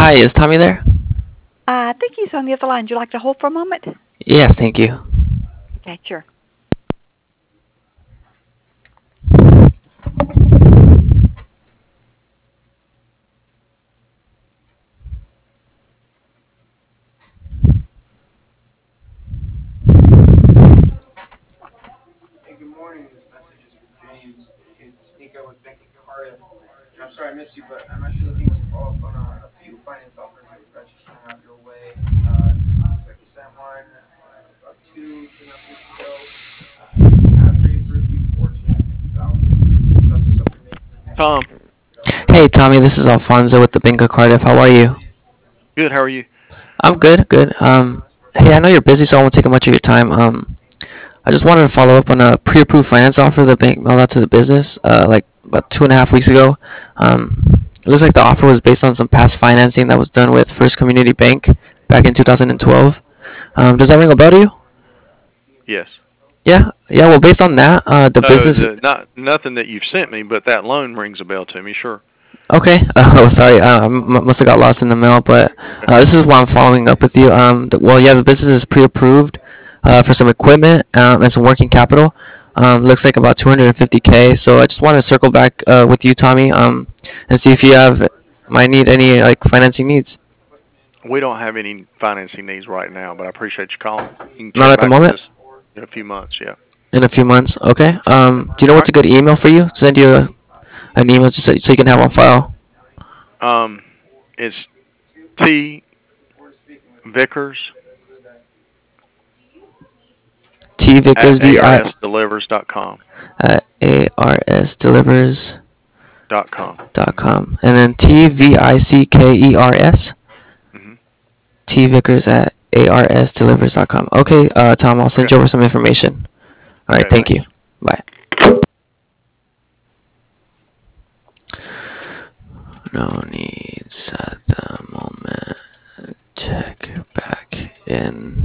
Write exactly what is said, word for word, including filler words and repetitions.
Hi, is Tommy there? I think he's on the other line. Would you like to hold for a moment? Yes, thank you. Okay, sure. Hey, good morning. This message is for James. It's Nico with Bank of Cardiff. And I'm sorry I missed you, but I'm actually looking to follow up on a, a few finance offers that I just sent out your way. Uh, looks like we sent one uh, about two, two and a half weeks ago. Uh, have pre-approved you for two hundred fifty thousand dollars. So this is something that you can Tom, go Hey, over. Tommy, this is Alfonso with the Bank of Cardiff. How are you? good. How are you? I'm good, good. Um, hey, I know you're busy, so I won't take up much of your time. Um, I just wanted to follow up on a pre-approved finance offer the bank mailed out to the business, uh, like about two and a half weeks ago. Um, it looks like the offer was based on some past financing that was done with First Community Bank back in two thousand twelve. Um, does that ring a bell to you? Yes. Yeah, yeah. Well, based on that, uh, the No, business. the, not nothing that you've sent me, but that loan rings a bell to me. Sure. Okay. Oh, sorry. Uh, I m- must have got lost in the mail, but Okay. uh, this is why I'm following up with you. Um, the, well, yeah, the business is pre-approved uh, for some equipment um, and some working capital. Um, looks like about two hundred fifty k. So I just want to circle back uh, with you, Tommy, um, and see if you have might need any like financing needs. We don't have any financing needs right now, but I appreciate you calling. You can Not check at the back with moment. us in a few months. Yeah. In a few months. Okay. Um, do you know All what's right. a good email for you? Send you a, an email just so, so you can have on file. Um, it's T Vickers T Vickers at V I arsdelivers dot com. at A R S delivers Dot com. dot com, and then T V I C K E R S Mm-hmm. T Vickers at A R S delivers dot com. Okay, uh, Tom, I'll send Okay. you over some information. All right, Okay. thank you. Thanks. Bye. No needs at the moment. Check back in